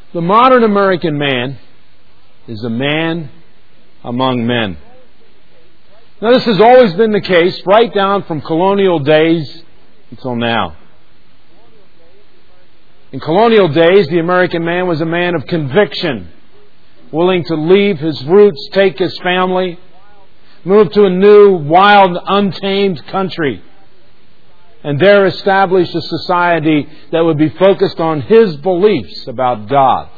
The modern American man is a man among men. Now, this has always been the case, right down from colonial days until now. In colonial days, the American man was a man of conviction, willing to leave his roots, take his family, move to a new, wild, untamed country, and there establish a society that would be focused on his beliefs about God.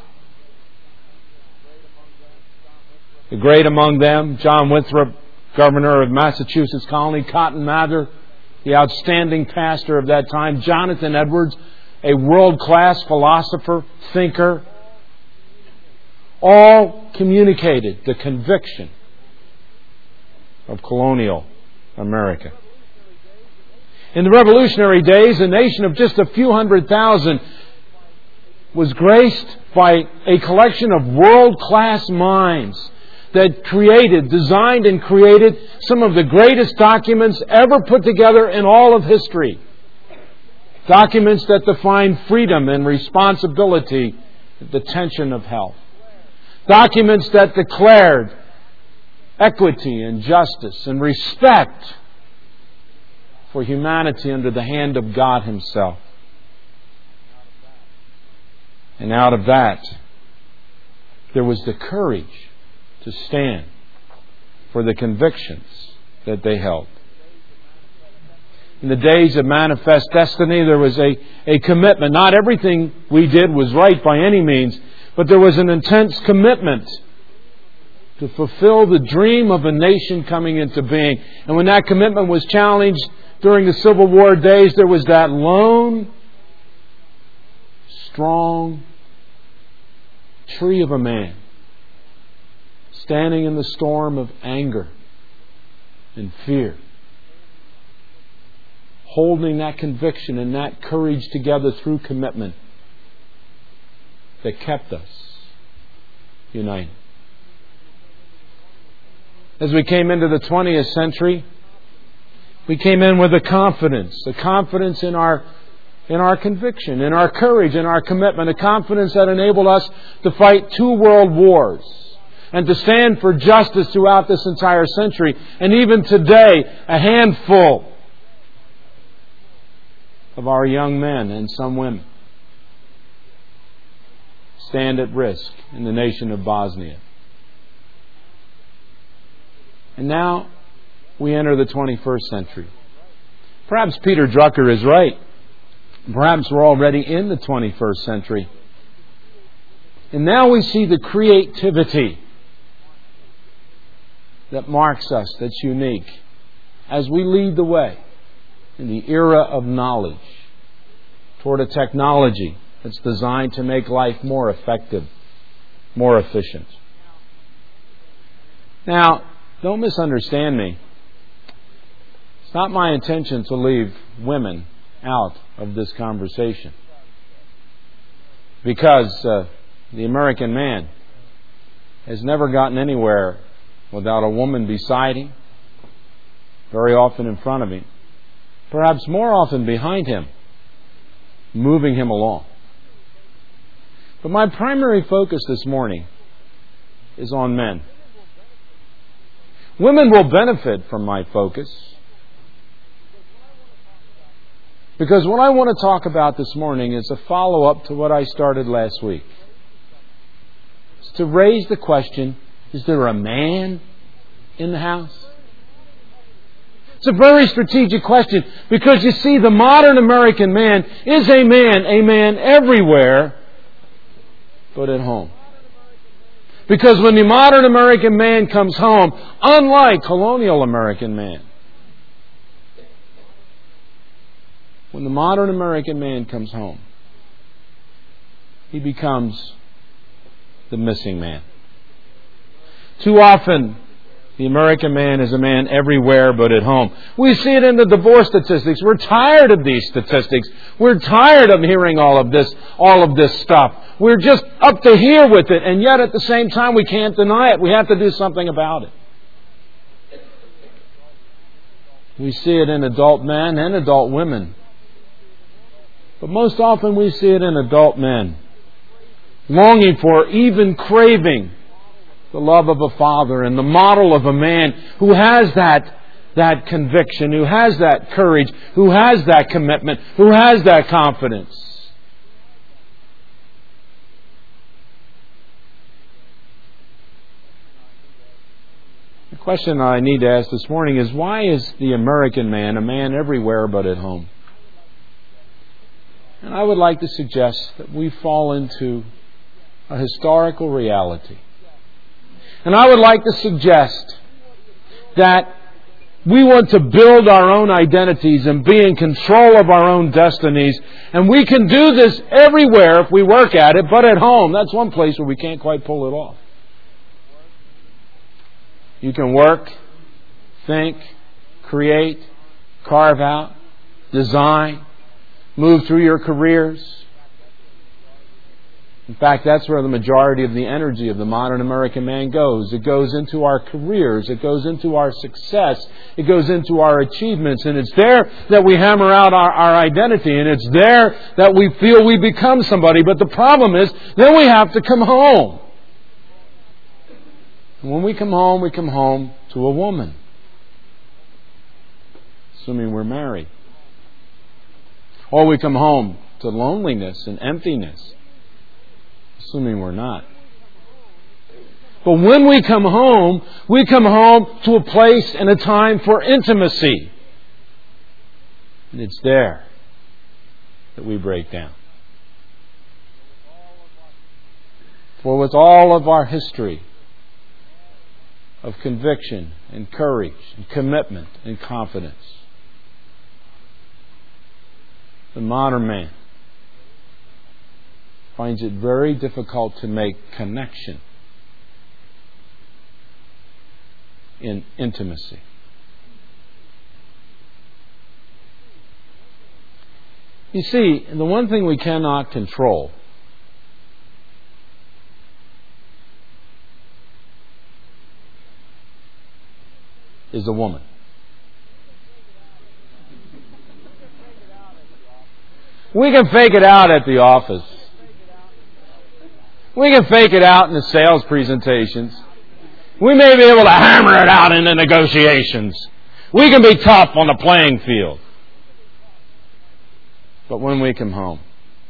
The great among them, John Winthrop, governor of Massachusetts colony, Cotton Mather, the outstanding pastor of that time, Jonathan Edwards, a world-class philosopher, thinker, all communicated the conviction of colonial America. In the Revolutionary days, a nation of just a few 100,000 was graced by a collection of world-class minds that designed and created some of the greatest documents ever put together in all of history. Documents that define freedom and responsibility at the tension of health. Documents that declared equity and justice and respect for humanity under the hand of God Himself. And out of that, there was the courage to stand for the convictions that they held. In the days of Manifest Destiny, there was a commitment. Not everything we did was right by any means, but there was an intense commitment to fulfill the dream of a nation coming into being. And when that commitment was challenged during the Civil War days, there was that lone, strong tree of a man standing in the storm of anger and fear, holding that conviction and that courage together through commitment that kept us united. As we came into the 20th century, we came in with a confidence in our conviction, in our courage, in our commitment, a confidence that enabled us to fight 2 world wars and to stand for justice throughout this entire century. And even today, a handful of our young men and some women stand at risk in the nation of Bosnia. And now we enter the 21st century. Perhaps Peter Drucker is right. Perhaps we're already in the 21st century. And now we see the creativity that marks us, that's unique, as we lead the way in the era of knowledge toward a technology that's designed to make life more effective, more efficient. Now, don't misunderstand me. It's not my intention to leave women out of this conversation, because the American man has never gotten anywhere without a woman beside him, very often in front of him, perhaps more often behind him, moving him along. But my primary focus this morning is on men. Women will benefit from my focus, because what I want to talk about this morning is a follow-up to what I started last week. It's to raise the question, is there a man in the house? It's a very strategic question, because you see, the modern American man is a man everywhere but at home. Because when the modern American man comes home, unlike colonial American man, when the modern American man comes home, he becomes the missing man. Too often, the American man is a man everywhere but at home. We see it in the divorce statistics. We're tired of these statistics. We're tired of hearing all of this stuff. We're just up to here with it, and yet at the same time we can't deny it. We have to do something about it. We see it in adult men and adult women. But most often we see it in adult men longing for, even craving the love of a father and the model of a man who has that conviction, who has that courage, who has that commitment, who has that confidence. The question I need to ask this morning is, why is the American man a man everywhere but at home? And I would like to suggest that we fall into a historical reality. And I would like to suggest that we want to build our own identities and be in control of our own destinies. And we can do this everywhere if we work at it, but at home, that's one place where we can't quite pull it off. You can work, think, create, carve out, design, move through your careers. In fact, that's where the majority of the energy of the modern American man goes. It goes into our careers. It goes into our success. It goes into our achievements. And it's there that we hammer out our identity. And it's there that we feel we become somebody. But the problem is, then we have to come home. And when we come home to a woman. Assuming we're married. Or we come home to loneliness and emptiness. Assuming we're not. But when we come home to a place and a time for intimacy. And it's there that we break down. For with all of our history of conviction and courage and commitment and confidence, the modern man finds it very difficult to make connection in intimacy. You see, the one thing we cannot control is a woman. We can fake it out at the office. We can fake it out in the sales presentations. We may be able to hammer it out in the negotiations. We can be tough on the playing field. But when we come home,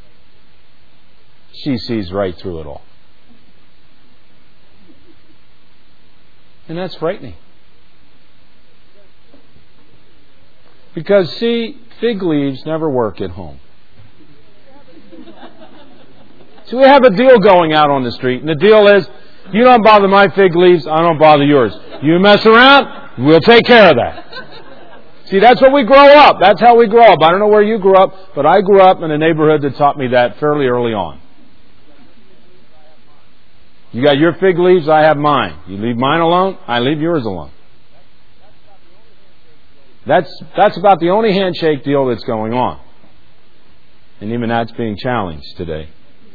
she sees right through it all. And that's frightening. Because, see, fig leaves never work at home. So we have a deal going out on the street, and the deal is, you don't bother my fig leaves, I don't bother yours. You mess around, we'll take care of that. See, that's what we grow up. That's how we grow up. I don't know where you grew up, but I grew up in a neighborhood that taught me that fairly early on. You got your fig leaves, I have mine. You leave mine alone, I leave yours alone. That's about the only handshake deal that's going on. And even that's being challenged today.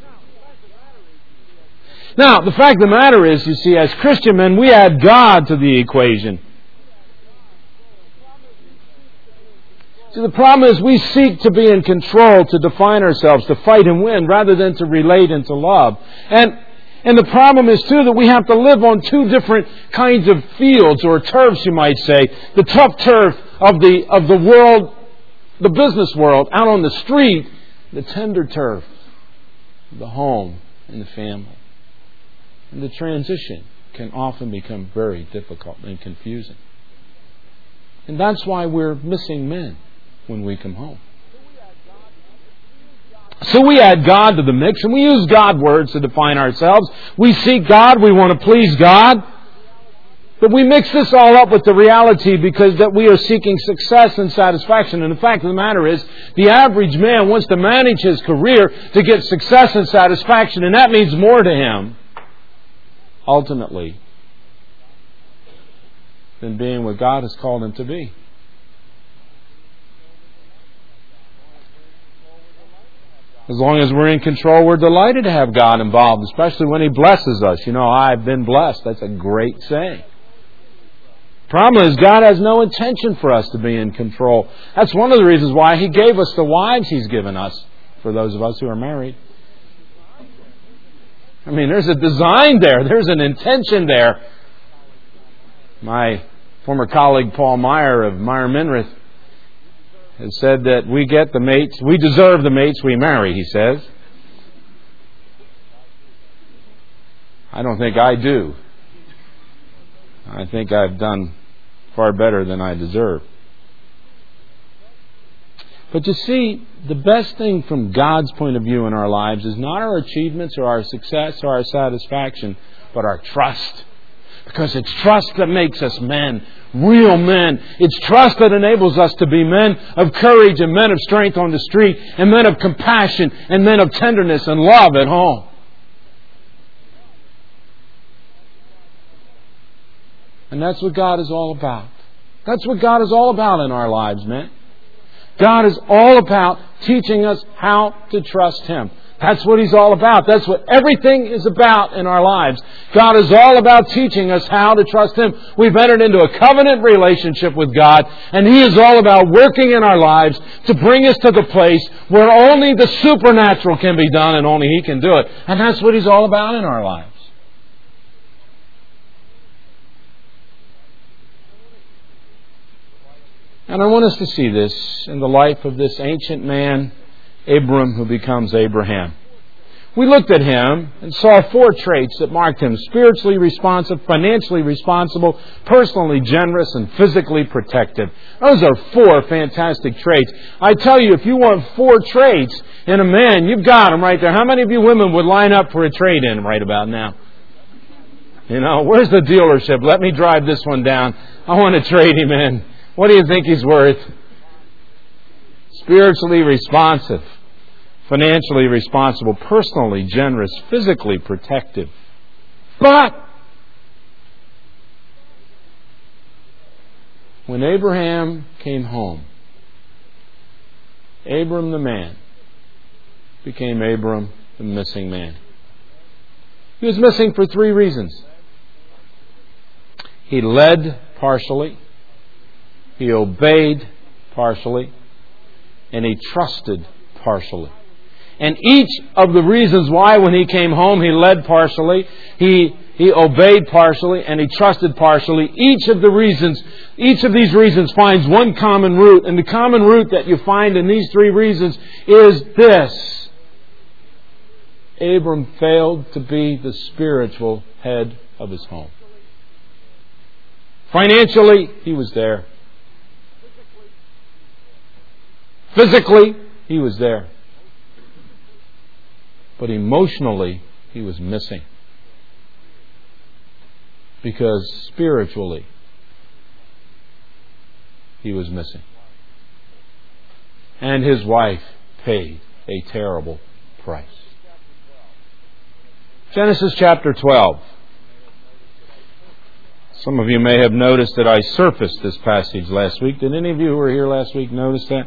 Now, the fact of the matter is, you see, as Christian men, we add God to the equation. See, the problem is we seek to be in control, to define ourselves, to fight and win, rather than to relate and to love. And the problem is, too, that we have to live on two different kinds of fields, or turfs, you might say. The tough turf of the world, the business world, out on the street. The tender turf of the home and the family. And the transition can often become very difficult and confusing. And that's why we're missing men when we come home. So we add God to the mix, and we use God words to define ourselves. We seek God, we want to please God. But we mix this all up with the reality because that we are seeking success and satisfaction. And the fact of the matter is, the average man wants to manage his career to get success and satisfaction, and that means more to him, ultimately, than being what God has called him to be. As long as we're in control, we're delighted to have God involved, especially when He blesses us. You know, I've been blessed. That's a great saying. Problem is, God has no intention for us to be in control. That's one of the reasons why He gave us the wives He's given us, for those of us who are married. I mean, there's a design there. There's an intention there. My former colleague Paul Meyer of Meyer Minrith has said that we get the mates, we deserve the mates we marry, he says. I don't think I do. I think I've done far better than I deserve. But you see, the best thing from God's point of view in our lives is not our achievements or our success or our satisfaction, but our trust. Because it's trust that makes us men, real men. It's trust that enables us to be men of courage and men of strength on the street and men of compassion and men of tenderness and love at home. And that's what God is all about. That's what God is all about in our lives, men. God is all about teaching us how to trust Him. That's what He's all about. That's what everything is about in our lives. God is all about teaching us how to trust Him. We've entered into a covenant relationship with God, and He is all about working in our lives to bring us to the place where only the supernatural can be done and only He can do it. And that's what He's all about in our lives. And I want us to see this in the life of this ancient man, Abram, who becomes Abraham. We looked at him and saw 4 traits that marked him: spiritually responsive, financially responsible, personally generous, and physically protective. Those are 4 fantastic traits. I tell you, if you want 4 traits in a man, you've got them right there. How many of you women would line up for a trade-in right about now? You know, where's the dealership? Let me drive this one down. I want to trade him in. What do you think he's worth? Spiritually responsive, financially responsible, personally generous, physically protective. But when Abraham came home, Abram the man became Abram the missing man. He was missing for 3 reasons. He led partially, he obeyed partially, and he trusted partially. And each of the reasons why when he came home he led partially, he obeyed partially, and he trusted partially, each of these reasons finds one common root. And the common root that you find in these 3 reasons is this: Abram failed to be the spiritual head of his home. Financially, he was there. Physically, he was there. But emotionally, he was missing. Because spiritually, he was missing. And his wife paid a terrible price. Genesis chapter 12. Some of you may have noticed that I surfaced this passage last week. Did any of you who were here last week notice that?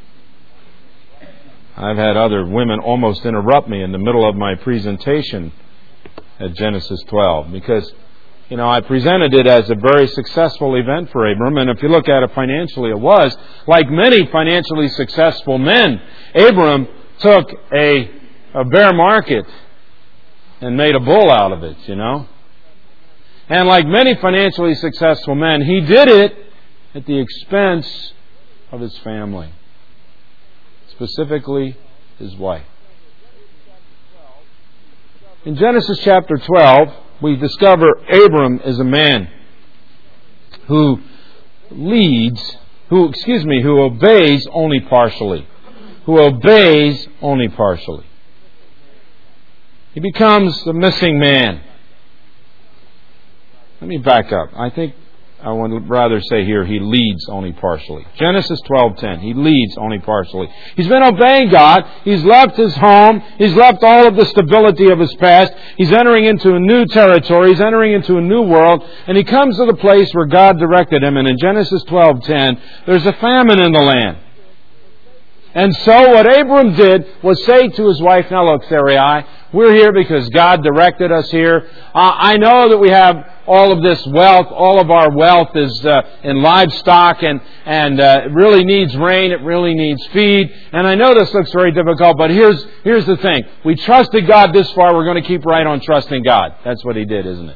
I've had other women almost interrupt me in the middle of my presentation at Genesis 12 because, I presented it as a very successful event for Abram, and if you look at it financially, it was. Like many financially successful men, Abram took a bear market and made a bull out of it, And like many financially successful men, he did it at the expense of his family. Specifically, his wife. In Genesis chapter 12, we discover Abram is a man who obeys only partially. Who obeys only partially. He becomes the missing man. Let me back up. I think I would rather say here he leads only partially. Genesis 12:10. He leads only partially. He's been obeying God. He's left his home. He's left all of the stability of his past. He's entering into a new territory. He's entering into a new world. And he comes to the place where God directed him. And in Genesis 12:10, there's a famine in the land. And so what Abram did was say to his wife, now look, Sarai, We're here because God directed us here. I know that we have all of this wealth. All of our wealth is in livestock and it really needs rain. It really needs feed. And I know this looks very difficult, but here's the thing. We trusted God this far. We're going to keep right on trusting God. That's what He did, isn't it?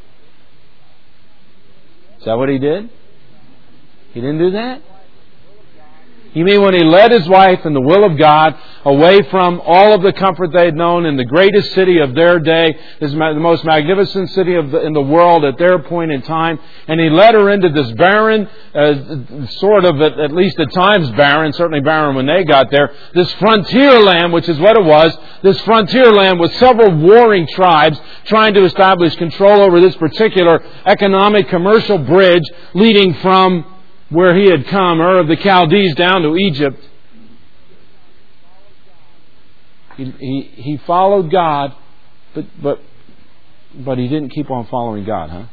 Is that what He did? He didn't do that? You mean when He led His wife in the will of God away from all of the comfort they had known in the greatest city of their day, the most magnificent city in the world at their point in time, and He led her into this barren, sort of at least at times barren, certainly barren when they got there, this frontier land, which is what it was, this frontier land with several warring tribes trying to establish control over this particular economic commercial bridge leading from where he had come, Ur of the Chaldees, down to Egypt. He followed God, but he didn't keep on following God, huh?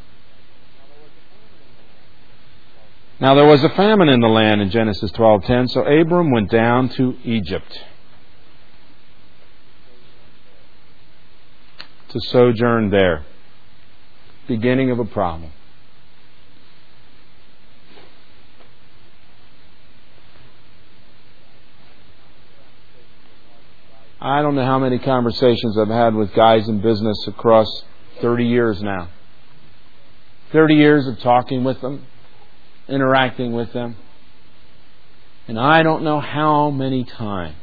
Now there was a famine in the land in Genesis 12:10, so Abram went down to Egypt to sojourn there. Beginning of a problem. I don't know how many conversations I've had with guys in business across 30 years now. 30 years of talking with them, interacting with them. And I don't know how many times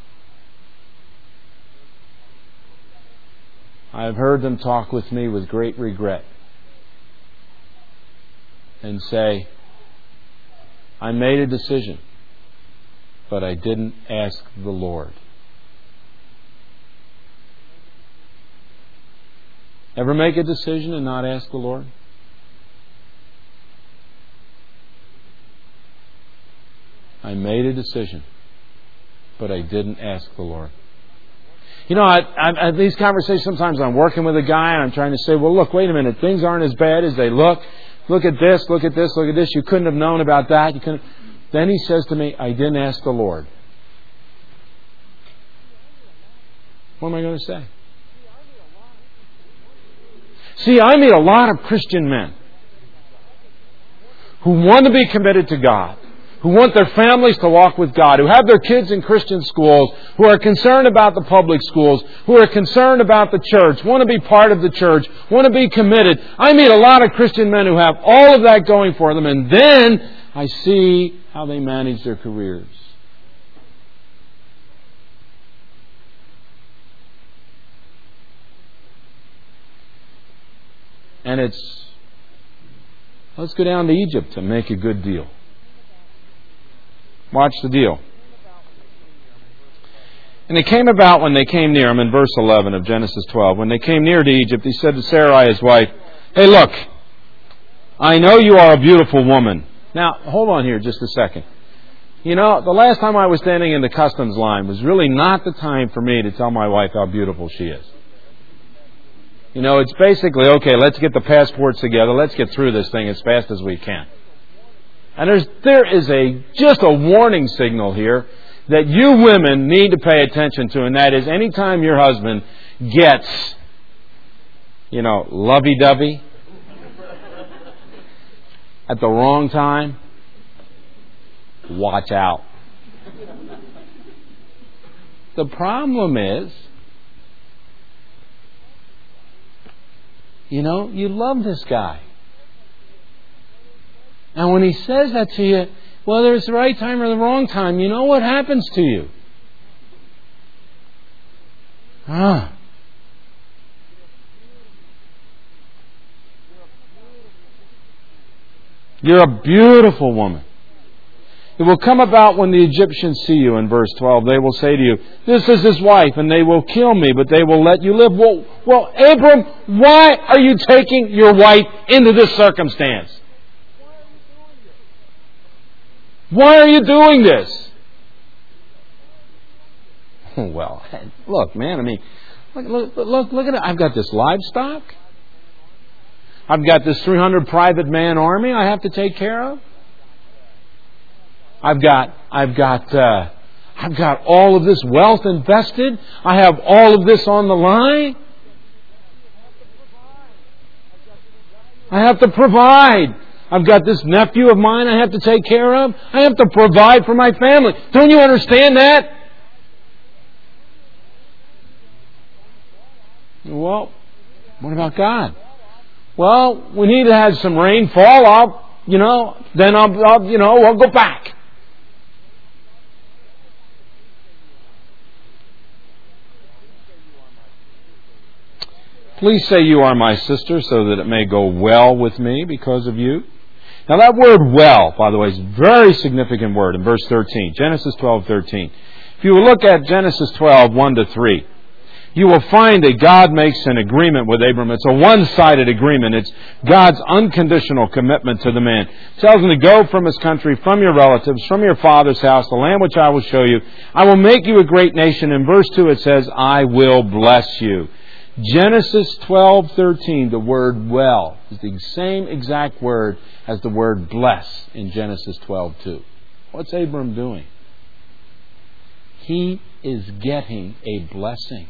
I've heard them talk with me with great regret and say, I made a decision, but I didn't ask the Lord. Ever make a decision and not ask the Lord? I made a decision, but I didn't ask the Lord. You know, I these conversations, sometimes I'm working with a guy and I'm trying to say, well, look, wait a minute, things aren't as bad as they look. Look at this, look at this, look at this. You couldn't have known about that. You couldn't. Then he says to me, I didn't ask the Lord. What am I going to say? See, I meet a lot of Christian men who want to be committed to God, who want their families to walk with God, who have their kids in Christian schools, who are concerned about the public schools, who are concerned about the church, want to be part of the church, want to be committed. I meet a lot of Christian men who have all of that going for them, and then I see how they manage their careers. And it's, let's go down to Egypt and make a good deal. Watch the deal. And it came about when they came near, I'm in verse 11 of Genesis 12, when they came near to Egypt, he said to Sarai, his wife, hey, look, I know you are a beautiful woman. Now, hold on here just a second. You know, the last time I was standing in the customs line was really not the time for me to tell my wife how beautiful she is. You know, it's basically, okay, let's get the passports together. Let's get through this thing as fast as we can. And there is just a warning signal here that you women need to pay attention to, and that is anytime your husband gets, lovey-dovey at the wrong time, watch out. The problem is, you love this guy. And when he says that to you, whether it's the right time or the wrong time, you know what happens to you? You're a beautiful woman. It will come about when the Egyptians see you, in verse 12. They will say to you, this is his wife, and they will kill me, but they will let you live. Well, Abram, why are you taking your wife into this circumstance? Why are you doing this? Well, look, man, look at it. I've got this livestock. I've got this 300 private man army I have to take care of. I've got I've got all of this wealth invested. I have all of this on the line. I have to provide. I've got this nephew of mine I have to take care of. I have to provide for my family. Don't you understand that? Well, what about God? Well, we need to have some rain fall. Then I'll go back. Please say you are my sister so that it may go well with me because of you. Now that word well, by the way, is a very significant word in verse 13. Genesis 12:13. If you will look at Genesis 12, 1-3, you will find that God makes an agreement with Abram. It's a one-sided agreement. It's God's unconditional commitment to the man. It tells him to go from his country, from your relatives, from your father's house, the land which I will show you. I will make you a great nation. In verse 2 it says, I will bless you. Genesis 12:13, the word well, is the same exact word as the word bless in Genesis 12:2. What's Abram doing? He is getting a blessing.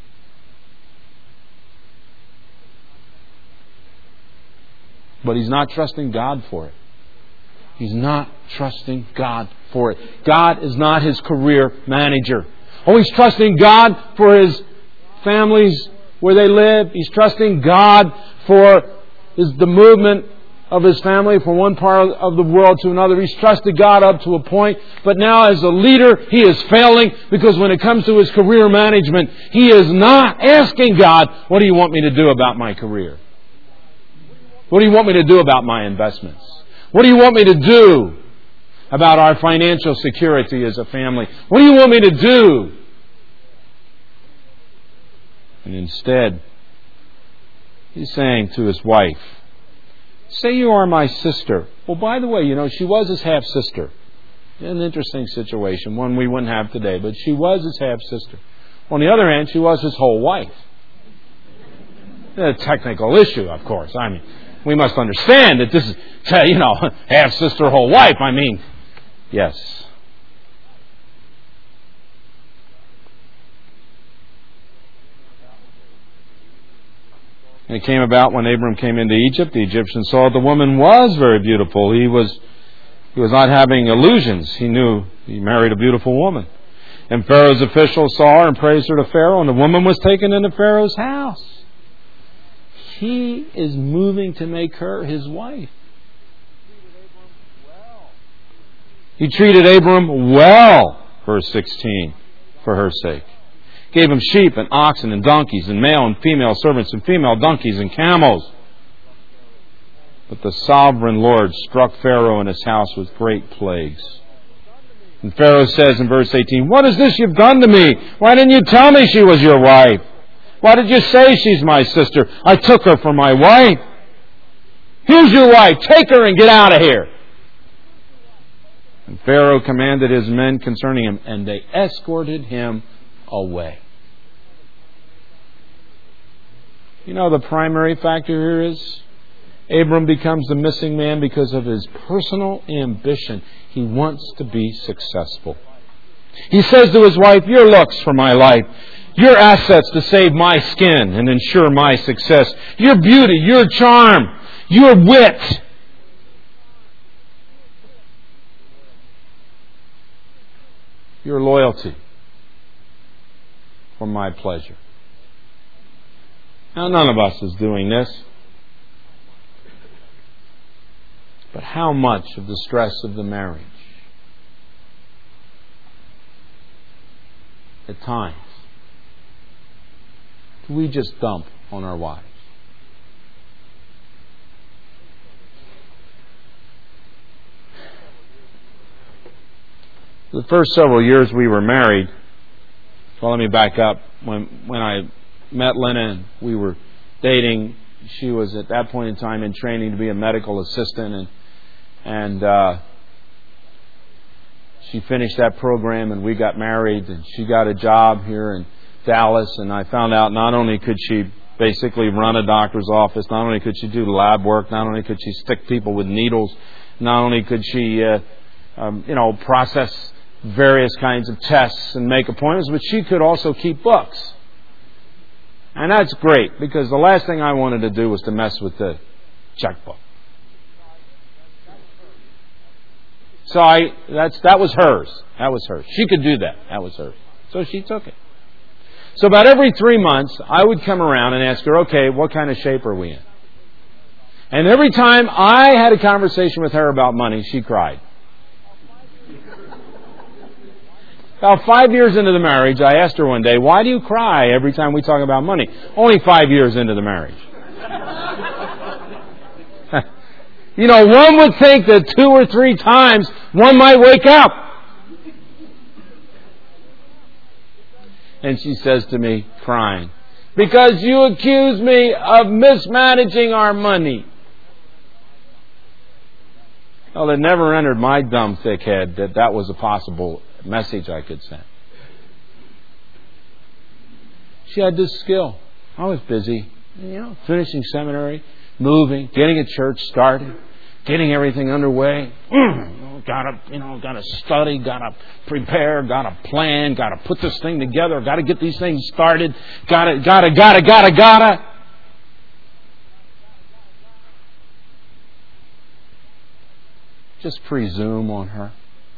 But he's not trusting God for it. He's not trusting God for it. God is not his career manager. Oh, he's trusting God for his family's where they live. He's trusting God for the movement of his family from one part of the world to another. He's trusted God up to a point. But now as a leader, he is failing because when it comes to his career management, he is not asking God, what do you want me to do about my career? What do you want me to do about my investments? What do you want me to do about our financial security as a family? What do you want me to do? And instead, he's saying to his wife, say you are my sister. Well, by the way, she was his half-sister. An interesting situation, one we wouldn't have today, but she was his half-sister. On the other hand, she was his whole wife. A technical issue, of course. I mean, we must understand that this is, half-sister, whole wife. I mean, yes. And it came about when Abram came into Egypt, the Egyptians saw the woman was very beautiful. He was not having illusions. He knew he married a beautiful woman. And Pharaoh's officials saw her and praised her to Pharaoh, and the woman was taken into Pharaoh's house. He is moving to make her his wife. He treated Abram well, verse 16, for her sake. Gave him sheep and oxen and donkeys and male and female servants and female donkeys and camels. But the sovereign Lord struck Pharaoh and his house with great plagues. And Pharaoh says in verse 18, what is this you've done to me? Why didn't you tell me she was your wife? Why did you say she's my sister? I took her for my wife. Here's your wife. Take her and get out of here. And Pharaoh commanded his men concerning him, and they escorted him away. The primary factor here is Abram becomes the missing man because of his personal ambition. He wants to be successful. He says to his wife, your looks for my life, your assets to save my skin and ensure my success, your beauty, your charm, your wit. Your loyalty for my pleasure. Now, none of us is doing this. But how much of the stress of the marriage, at times, do we just dump on our wives? The first several years we were married, well, let me back up. When I met Lena, we were dating. She was at that point in time in training to be a medical assistant, and she finished that program, and we got married, and she got a job here in Dallas, and I found out not only could she basically run a doctor's office, not only could she do lab work, not only could she stick people with needles, not only could she process various kinds of tests and make appointments, but she could also keep books. And that's great, because the last thing I wanted to do was to mess with the checkbook. So that was hers. That was hers. She could do that. That was hers. So she took it. So about every 3 months, I would come around and ask her, okay, what kind of shape are we in? And every time I had a conversation with her about money, she cried. About 5 years into the marriage, I asked her one day, why do you cry every time we talk about money? Only 5 years into the marriage. You know, one would think that 2 or 3 times one might wake up. And she says to me, crying, because you accuse me of mismanaging our money. Well, it never entered my dumb thick head that that was a possible message I could send. She had this skill. I was busy, finishing seminary, moving, getting a church started, getting everything underway. Gotta study, gotta prepare, gotta plan, gotta put this thing together, gotta get these things started, gotta. Just presume on her.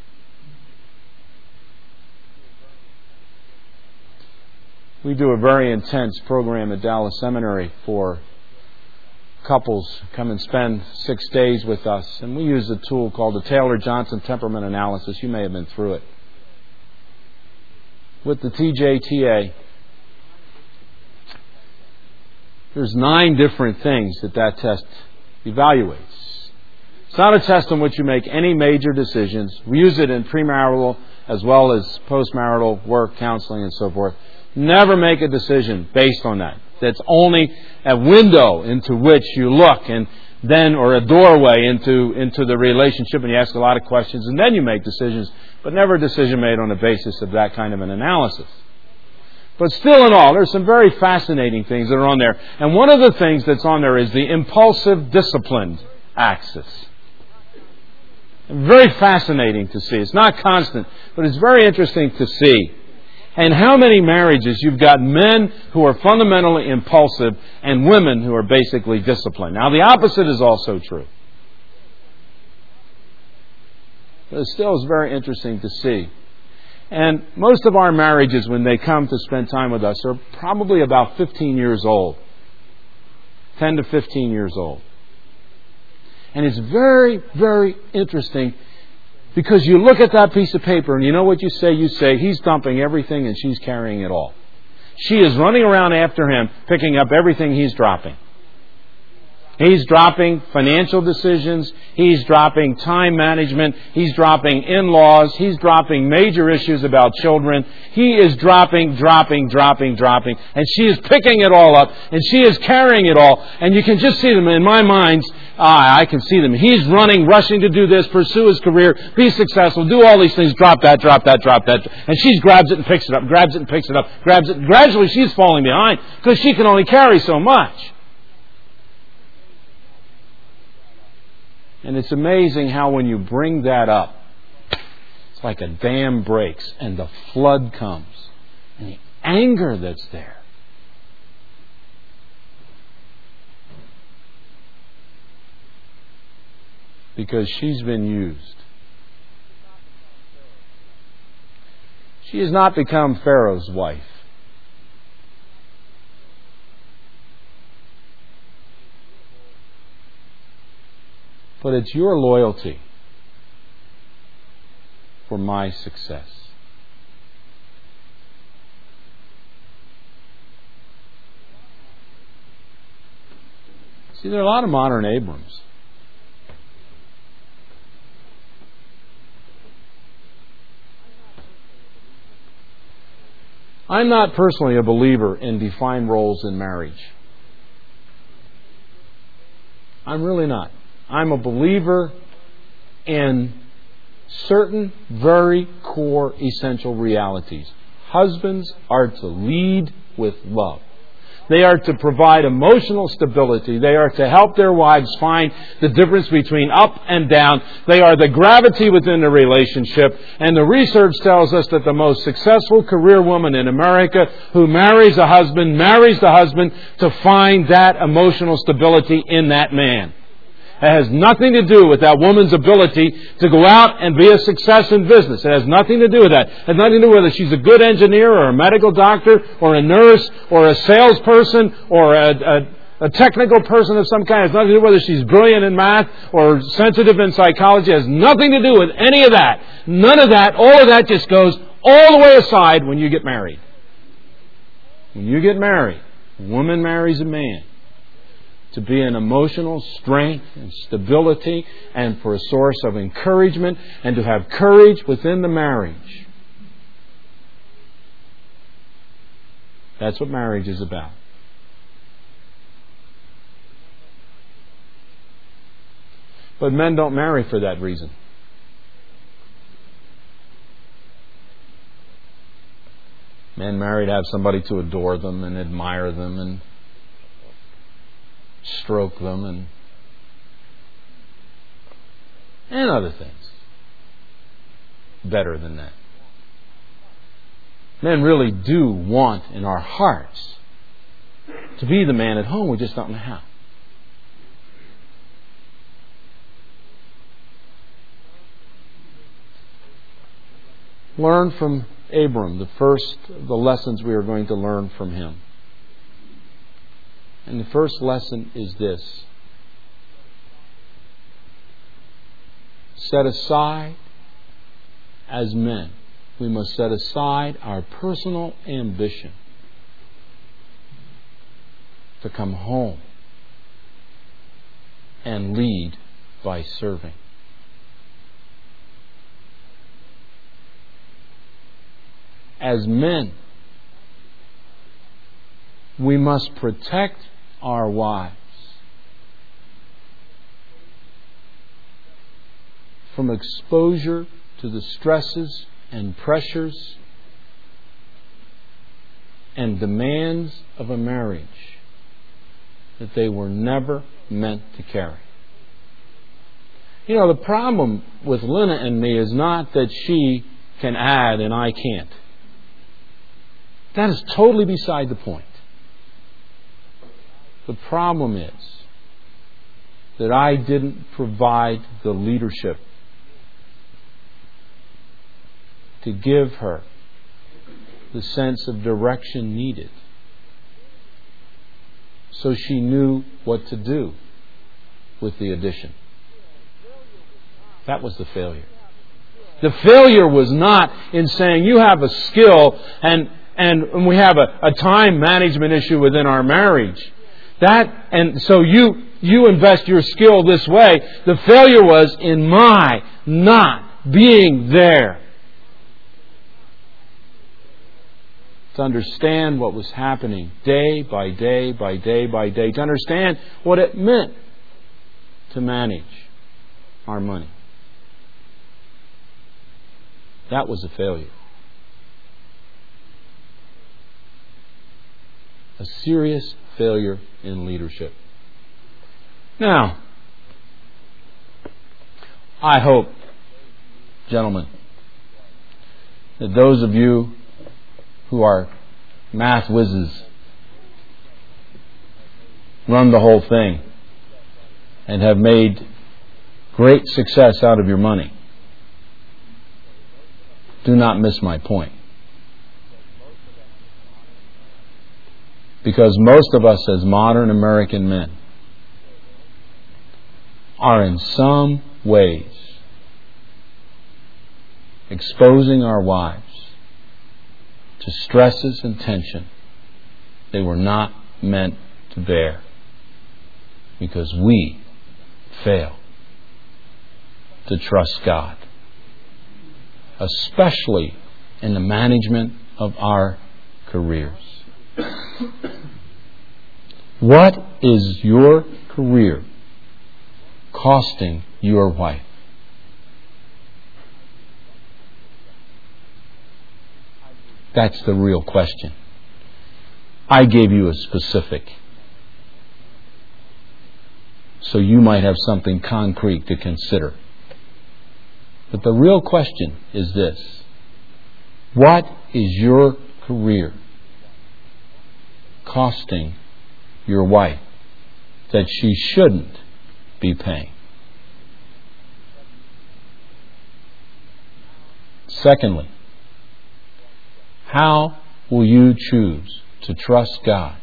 We do a very intense program at Dallas Seminary for couples come and spend 6 days with us, and we use a tool called the Taylor-Johnson Temperament Analysis. You may have been through it. With the TJTA, there's 9 different things that test evaluates. It's not a test on which you make any major decisions. We use it in premarital as well as postmarital work, counseling, and so forth. Never make a decision based on that. That's only a window into which you look, and then, or a doorway into the relationship, and you ask a lot of questions, and then you make decisions, but never a decision made on the basis of that kind of an analysis. But still in all, there's some very fascinating things that are on there. And one of the things that's on there is the impulsive disciplined axis. Very fascinating to see. It's not constant, but it's very interesting to see. And how many marriages you've got men who are fundamentally impulsive and women who are basically disciplined. Now, the opposite is also true. But it still is very interesting to see. And most of our marriages, when they come to spend time with us, are probably about 15 years old. 10 to 15 years old. And it's very, very interesting because you look at that piece of paper and you know what you say? You say, he's dumping everything and she's carrying it all. She is running around after him, picking up everything he's dropping. He's dropping financial decisions. He's dropping time management. He's dropping in-laws. He's dropping major issues about children. He is dropping. And she is picking it all up. And she is carrying it all. And you can just see them in my mind. I can see them. He's running, rushing to do this, pursue his career, be successful, do all these things, drop that. And she grabs it and picks it up, grabs it. Gradually she's falling behind because she can only carry so much. And it's amazing how when you bring that up, it's like a dam breaks and the flood comes. And the anger that's there. Because she's been used. She has not become Pharaoh's wife. But it's your loyalty for my success. See, there are a lot of modern Abrams. I'm not personally a believer in defined roles in marriage. I'm really not. I'm a believer in certain very core essential realities. Husbands are to lead with love. They are to provide emotional stability. They are to help their wives find the difference between up and down. They are the gravity within the relationship. And the research tells us that the most successful career woman in America who marries the husband to find that emotional stability in that man. It has nothing to do with that woman's ability to go out and be a success in business. It has nothing to do with that. It has nothing to do with whether she's a good engineer or a medical doctor or a nurse or a salesperson or a technical person of some kind. It has nothing to do with whether she's brilliant in math or sensitive in psychology. It has nothing to do with any of that. None of that. All of that just goes all the way aside when you get married. When you get married, a woman marries a man to be an emotional strength and stability and for a source of encouragement and to have courage within the marriage. That's what marriage is about. But men don't marry for that reason. Men marry to have somebody to adore them and admire them and stroke them and other things. Better than that. Men really do want in our hearts to be the man at home. We just don't know how. Learn from Abram, the lessons we are going to learn from him. And the first lesson is this. Set aside, as men, we must set aside our personal ambition to come home and lead by serving. As men, we must protect our wives from exposure to the stresses and pressures and demands of a marriage that they were never meant to carry. You know, the problem with Lynna and me is not that she can add and I can't. That is totally beside the point. The problem is that I didn't provide the leadership to give her the sense of direction needed so she knew what to do with the addition. That was the failure. The failure was not in saying you have a skill and we have a time management issue within our marriage. And so you invest your skill this way. The failure was in my not being there to understand what was happening day by day by day by day, to understand what it meant to manage our money. That was a failure. A serious failure in leadership. Now, I hope, gentlemen, that those of you who are math whizzes run the whole thing and have made great success out of your money. Do not miss my point. Because most of us as modern American men are in some ways exposing our wives to stresses and tension they were not meant to bear because we fail to trust God, especially in the management of our careers. What is your career costing your wife? That's the real question. I gave you a specific, so you might have something concrete to consider. But the real question is this: what is your career costing your wife that she shouldn't be paying? Secondly, how will you choose to trust God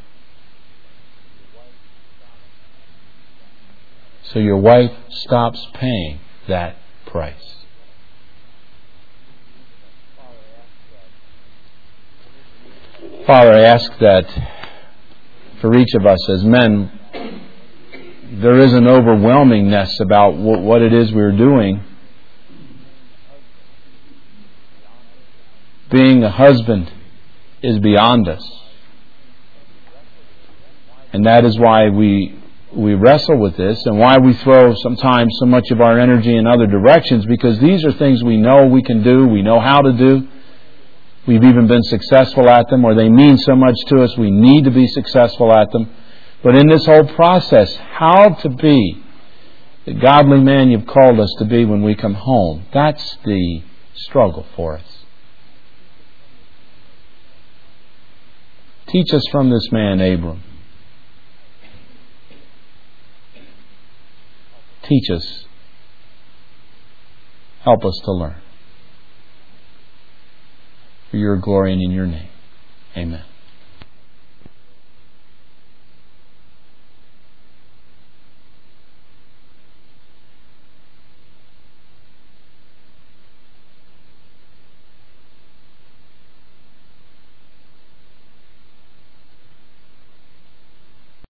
so your wife stops paying that price? Father, I ask that for each of us as men, there is an overwhelmingness about what it is we're doing. Being a husband is beyond us. And that is why we wrestle with this and why we throw sometimes so much of our energy in other directions, because these are things we know we can do, we know how to do. We've even been successful at them, or they mean so much to us, we need to be successful at them. But in this whole process, how to be the godly man you've called us to be when we come home, that's the struggle for us. Teach us from this man, Abram. Teach us. Help us to learn. For your glory and in your name. Amen.